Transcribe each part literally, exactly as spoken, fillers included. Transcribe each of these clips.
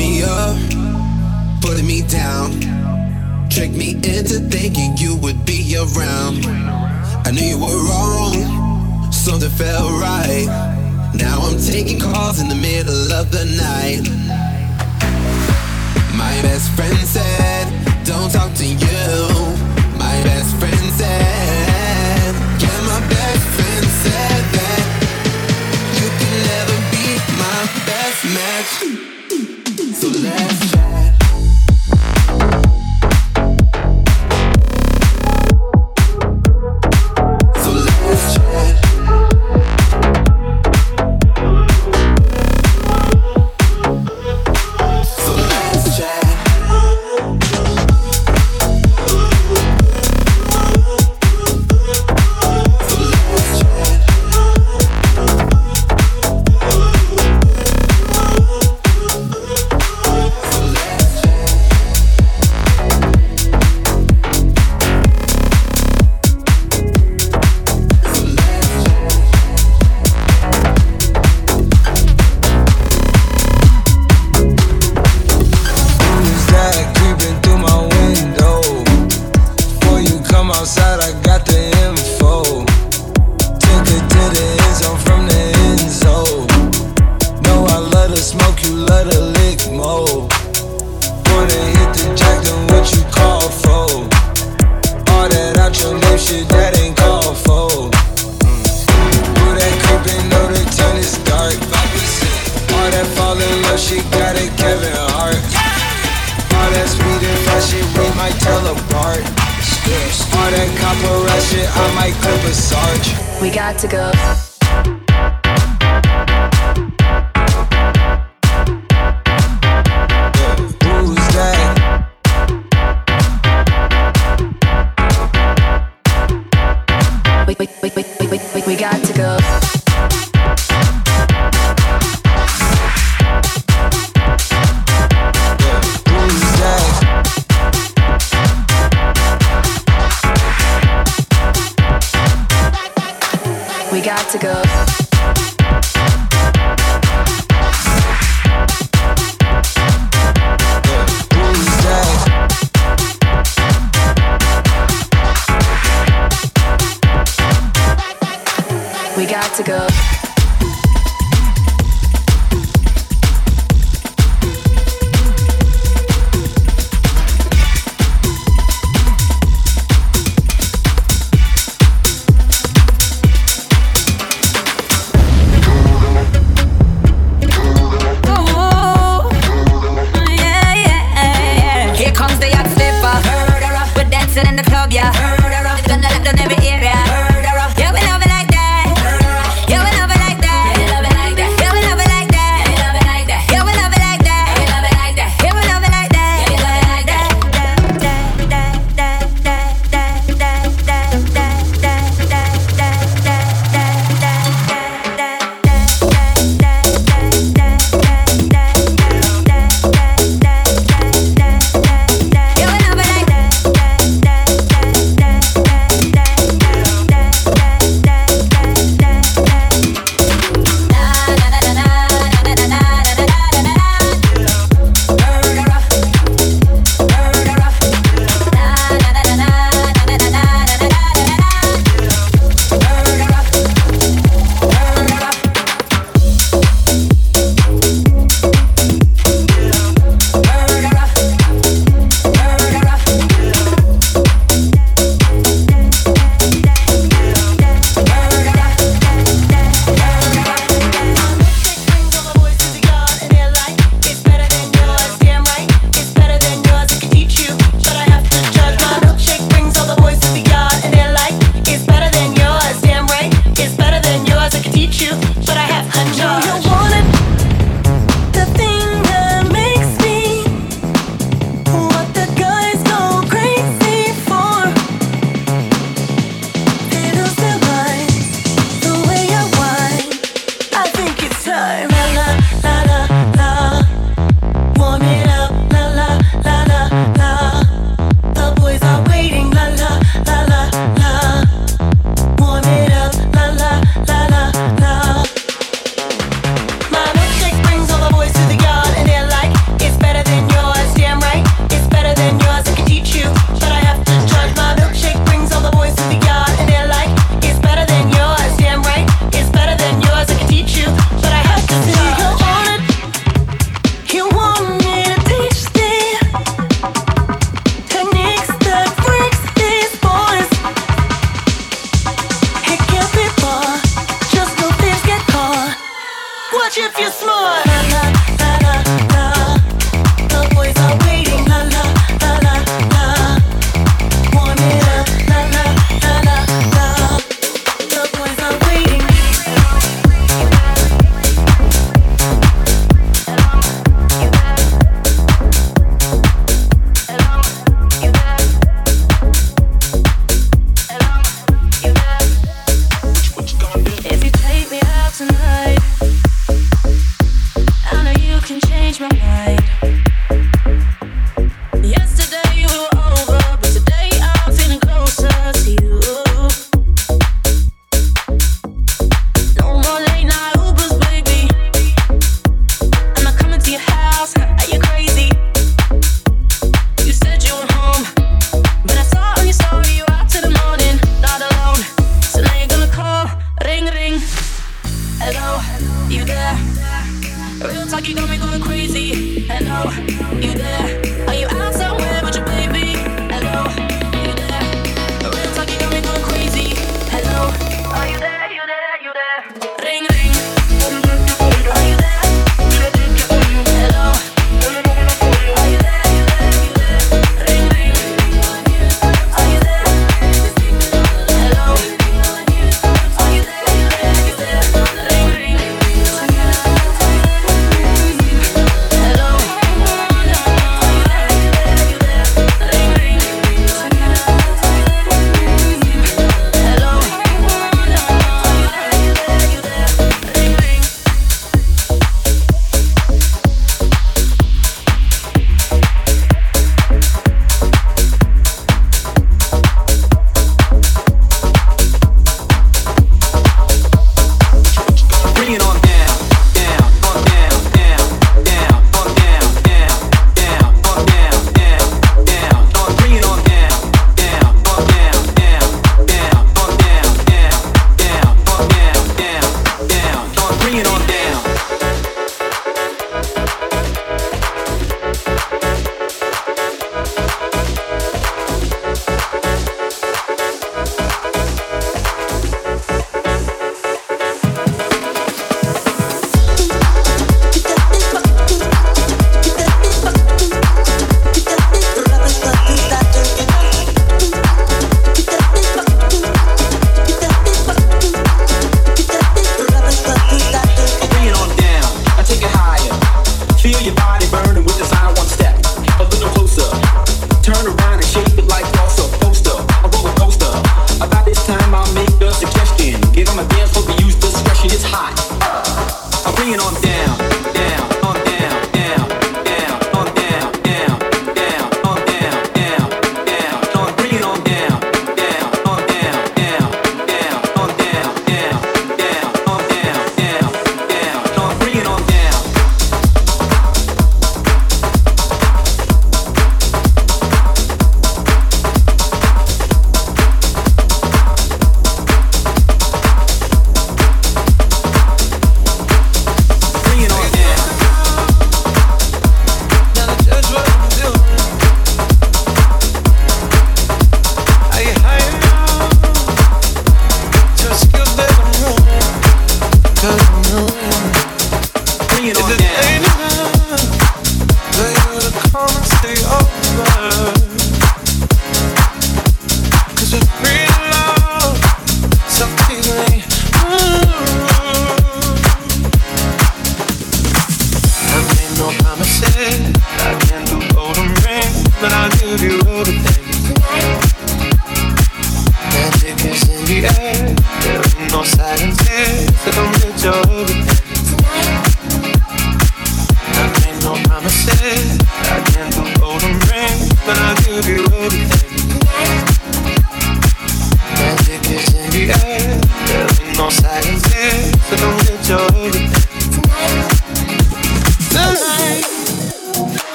me up, putting me down, tricked me into thinking you would be around. I knew you were wrong, something felt right. Now I'm taking calls in the middle of the night. My best friend said, don't talk to you. My best friend said, yeah, my best friend said that you can never be my best match. So let's chat. So let's chat. So let's chat. We got to go. Who's that? We, we, we, we, we, we, we got to go. Who's that? We got to go. Who's that? We got to go. In the club, yeah. Done that, done every area. Yeah, we love it like that. Yeah, we love it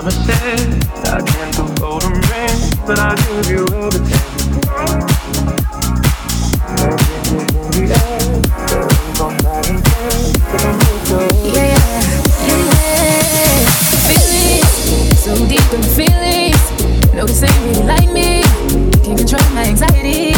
promises. I can't do golden rings, but I'll give you everything. Yeah, yeah, yeah. Feelings so deep in feelings. No, this ain't really like me. Can't control my anxiety.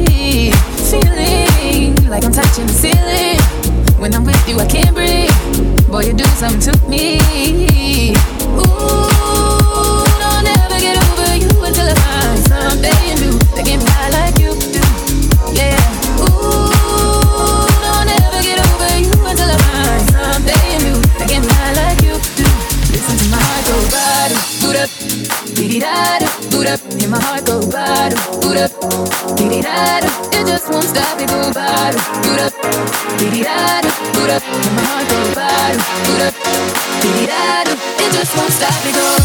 Feeling like I'm touching the ceiling. When I'm with you, I can't breathe. Boy, you do something to me. Ooh, don't ever get over you until I find something new that can fly like you do. Yeah. Ooh, don't ever get over you until I find something new that can fly like you do. Listen to my heart go bada, boot up, dee da da, boot up. Hear my heart go bada, boot up, dee da da. It just won't stop, it go bada, boot up, dee da da, boot up. Hear my heart go bada, boot up, dee da da. It just won't stop, it go.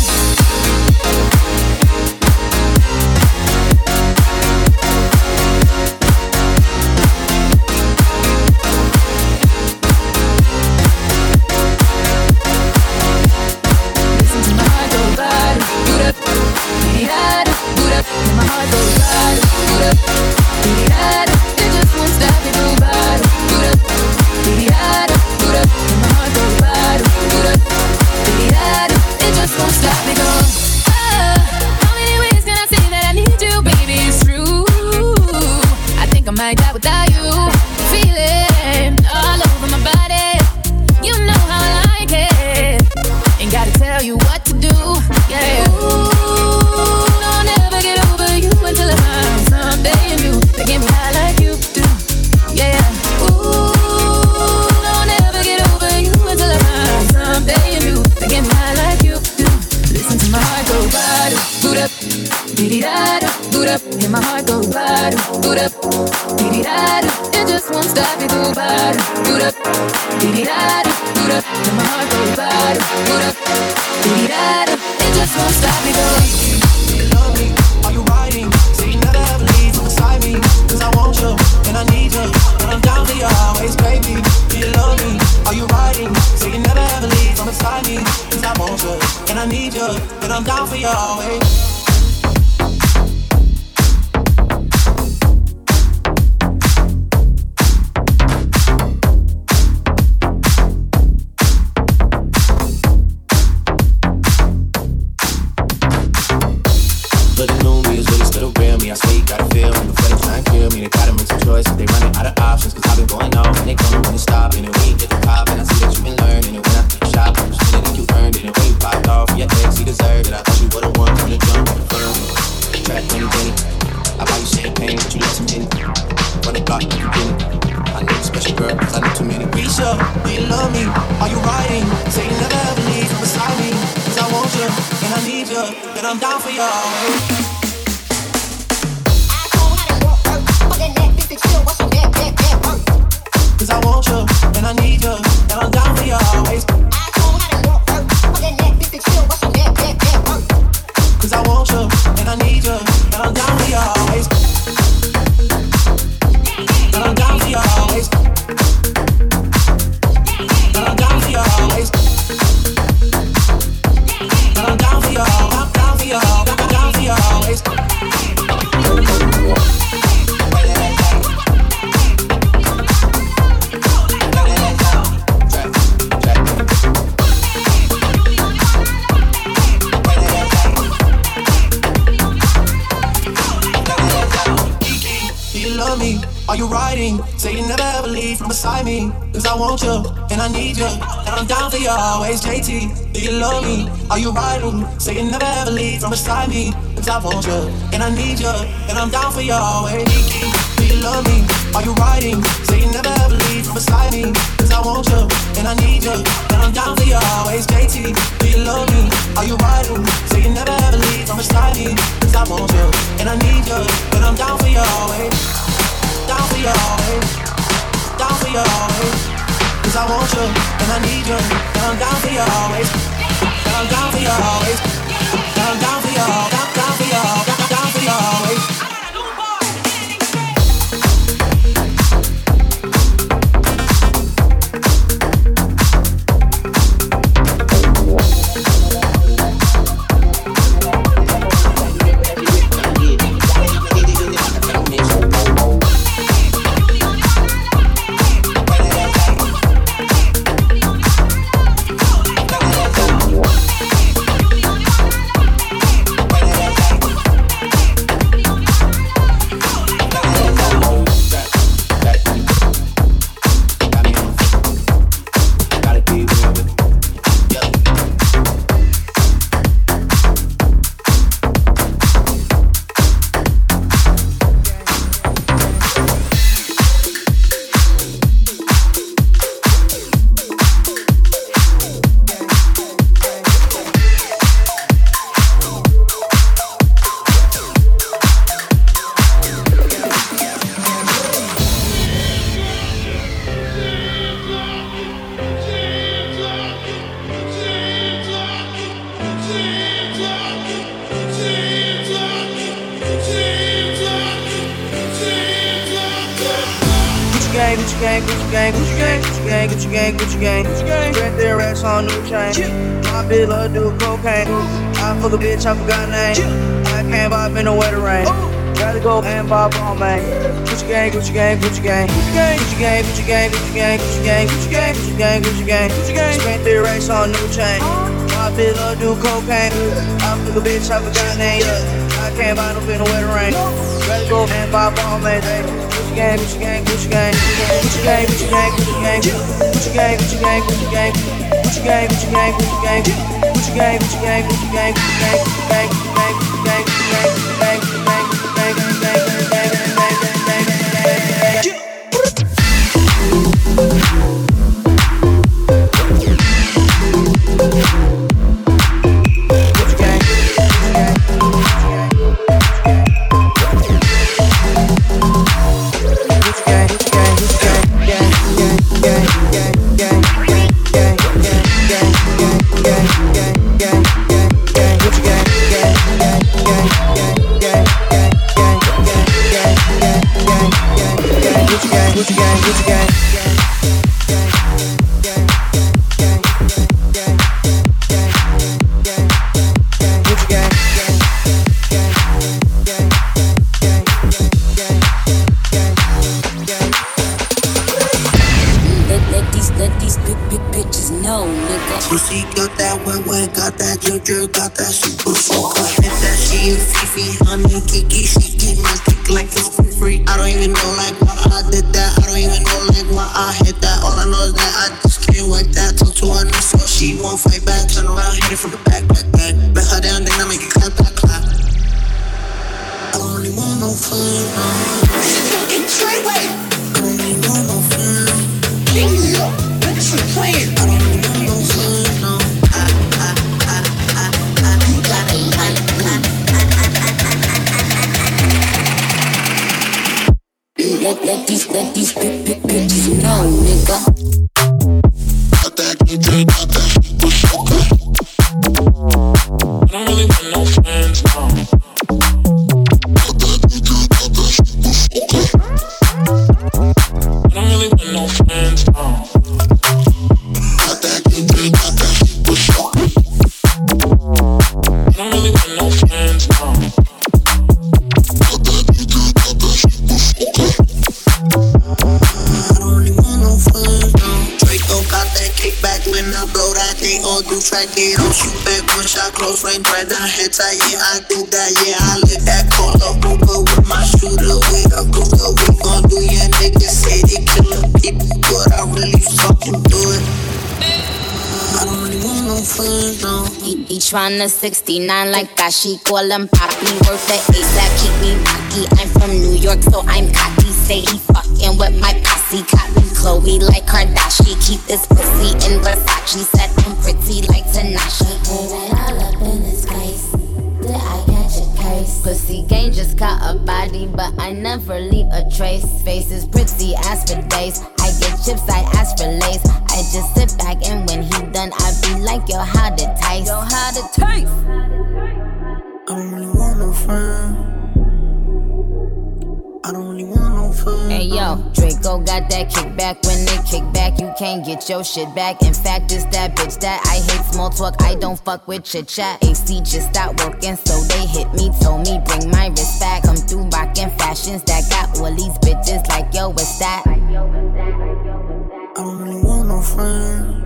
Are you riding? Say you never ever leave from beside me. Cause I want you, and I need you, and I'm down for you always. Do you love me? Are you riding? Say you never ever leave from beside me. Cause I want you, and I need you, and I'm down for you always. J T, do you love me? Are you riding? Say you never ever leave from beside me. Cause I want you, and I need you, and I'm down for you always. Down for you always. Down for you always. Cause I want you, and I need you, and I'm down for you always. I'm down for you always. I'm down for you, down, down for you, down, down for you always. gang, Gucci gang, Gucci gang, Gucci gang, Gucci gang, Gucci gang, Gucci gang. Straight there, racks on new chain. My bitch love do cocaine. I fuck a bitch, I forgot name. I can't vibe in the weather rain. Rather go and buy ball, man. Gucci gang, Gucci gang, Gucci gang, Gucci gang, Gucci gang, Gucci gang, Gucci gang, Gucci gang, Gucci gang, Gucci gang, Gucci gang. Straight there, racks on new chain. My bitch love do cocaine. I fuck a bitch, I forgot name. I can't buy no in the weather rain. Rather go and buy ball, man. Gucci gang, Gucci gang, Gucci gang, Gucci gang, Gucci gang, Gucci gang, Gucci gang, Gucci gang, Gucci gang, Gucci gang, Gucci gang, Gucci gang, Gucci gang, Gucci gang, Gucci gang, Gucci gang, gang, gang, gang, gang, gang, gang, gang, gang, gang, gang, Tryna sixty-nine like that, she call him Poppy. Worth the A$AP, keep me rocky. I'm from New York, so I'm cocky. Say he fucking with my posse. Cotton Chloe like Kardashian. Keep this pussy in Versace. Said I'm pretty like Tanashi. Put it all up in his face. Did I catch a case? Pussy gang just caught a body, but I never leave a trace. Face is pretty as for days. I get chips, I ask for lace. I just sit back and when he done, I be like, yo, how to taste? Yo, how to taste? I don't really want no friend. I don't really want no friend. Hey yo, Draco got that kickback. When they kick back, you can't get your shit back. In fact, it's that bitch that I hate small talk. I don't fuck with chit chat. A C just stopped working, so they hit me, told me bring my wrist back. Come through rockin' fashions that got all these bitches like yo, what's that? I don't really want no friends.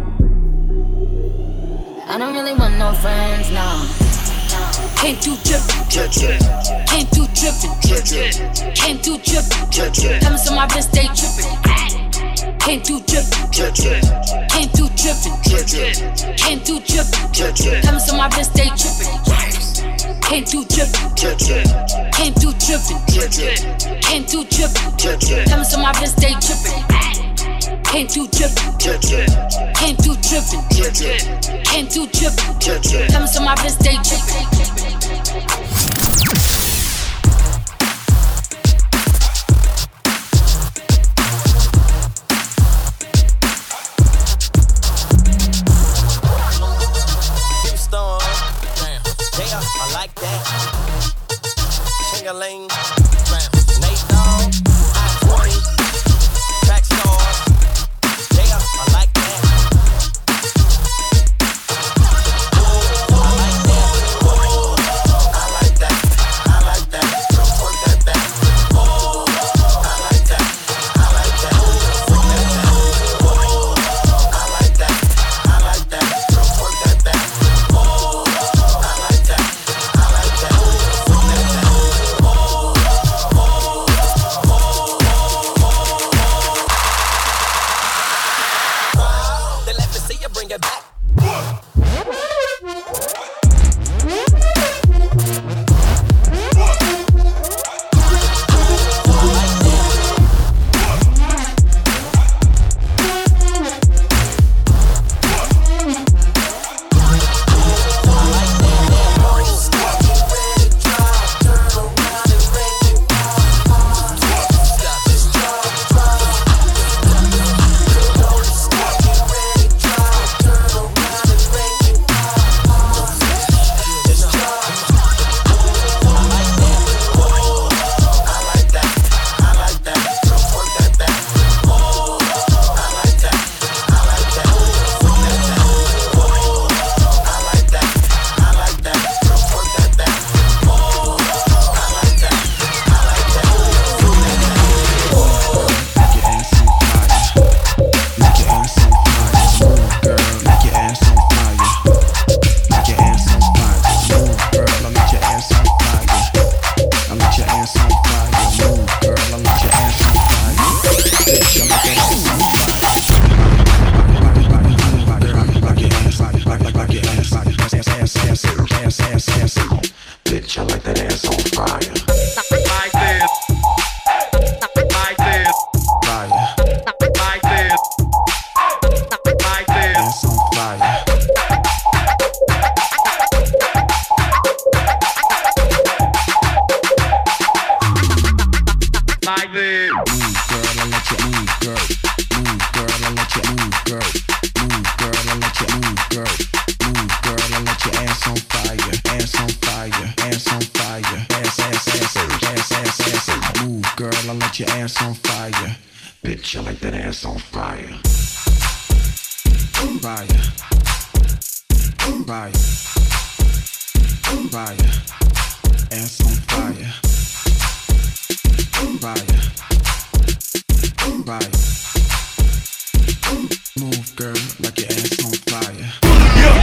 I don't really want no friends, no. Can't do drippin', drip, drip. Can't do drippin', drip, drip. Can't do drippin', drip, drip. Diamonds on my wrist, they drippin'. Can't do drippin', drip, drip. Can't do drippin', drip, drip. Can't do drippin', drip, drip. Diamonds on my wrist, they drippin'. Can't do drippin', drip, drip. Can't do drippin', drip, drip. Can't do drippin', drip, drip. Diamonds on my wrist, they drippin'. Can't do drippin', drip, drip. Can't do drippin', drip, drip. Can't do drippin', drip, drip. Diamonds on my wrist, they drippin'. Houston, damn, yeah, I like that. Ching-a-ling, Nate Dogg, I twenty, track stars. like your ass on fire. Bitch, I like that ass on fire. Fire. Fire. Fire. Ass on fire. Fire. Fire. Move, girl, like your ass on fire. Yeah.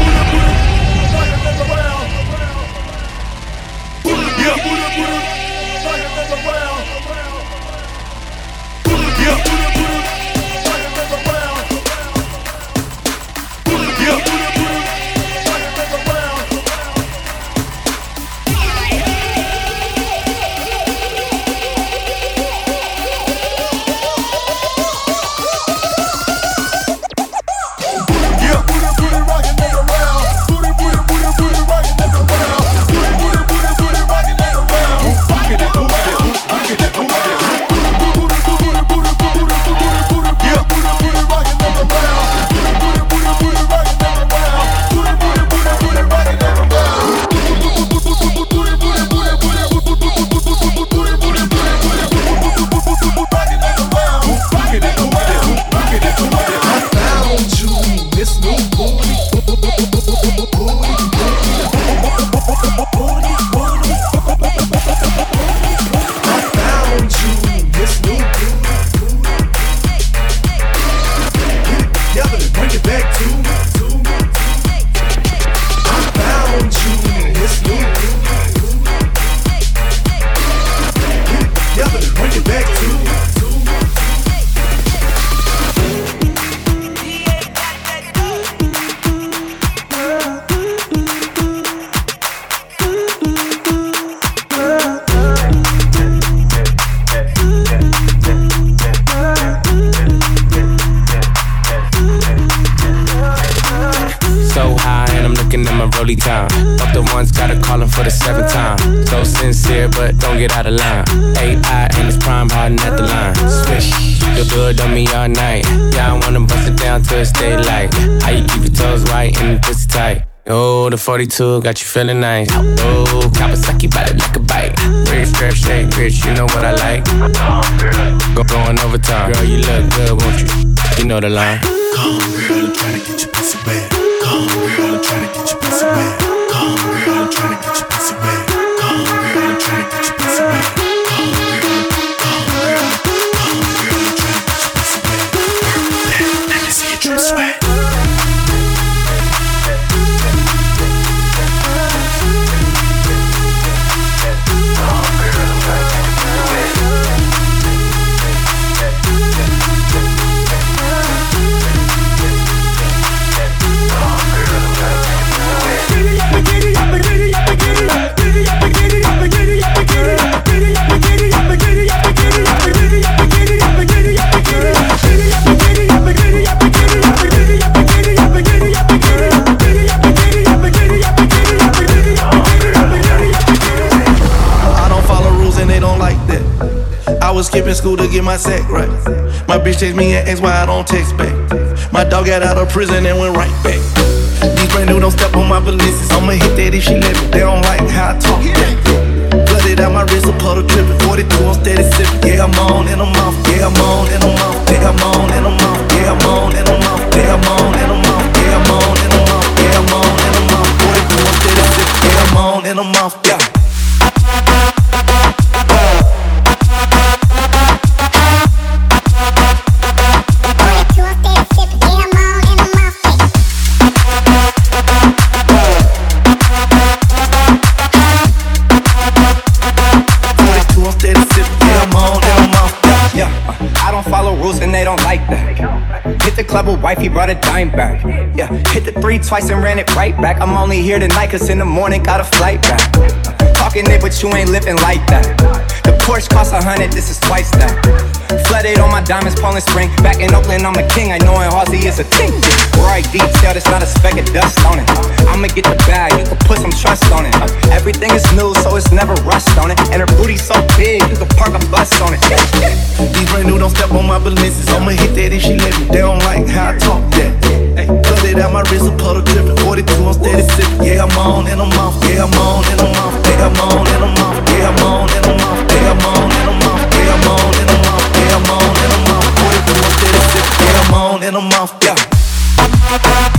Time. Fuck the ones, gotta call him for the seventh time. So sincere, but don't get out of line. A I and it's prime hardin' at the line. Swish, feel good on me all night. Yeah, I wanna bust it down till it's daylight. How you keep your toes white and the pussy tight? Oh, the forty-two got you feeling nice. Oh, Kawasaki bite it like a bite. Rich, strap, shake, rich, you know what I like. Go going overtime. Girl, you look good, won't you? You know the line. Come, girl, I'm tryna get your pussy wet. Come, girl, I'm tryna get your pussy wet. Come, girl, I'm tryna get your pussy wet. Come, girl, I'm tryna get your pussy wet. Come, girl, come, girl, come, girl, I'm tryna get your pussy wet. Let, let me see you drip sweat. Skipping school to get my sack right. My bitch text me and asked why I don't text back. My dog got out of prison and went right back. These brand new don't step on my balances. I'ma hit that if she let me. They don't like how I talk. Flooded out my wrist, a puddle dripping. forty-two, I'm steady sipping. Yeah, I'm on and I'm off. Yeah, I'm on and I'm off. Yeah, I'm on and I'm off. Yeah, I'm on and I'm off. Yeah, I'm on and I'm off. Yeah, I'm on and I'm off. Yeah, I'm on and I'm off. forty-two, I'm steady sipping. Yeah, I'm on and I'm off. Yeah. And they don't like that. Hit the club with wife, he brought a dime back. Yeah, hit the three twice and ran it right back. I'm only here tonight cause in the morning got a flight back. Talking it but you ain't living like that. The Porsche costs a hundred, this is twice that. Flooded on my diamonds, Poland Spring. Back in Oakland, I'm a king, I know in Halsey is a thing. Right detail, there's not a speck of dust on it. I'ma get the bag, you can put some trust on it. Everything is new, so it's never rust on it. And her booty's so big, you can park a bus on it. These brand new don't step on my balances. I'ma hit that if she let me. They don't like how I talk that. Flooded out my wrist, a puddle dripping. forty-two, I'm steady sipping. Yeah, I'm on and I'm off. Yeah, I'm on and I'm off. Yeah, I'm on and I'm off. Yeah, I'm on and I'm off. Yeah, I'm on and I'm off. Yeah, I'm on and I'm off. in a month. Yeah.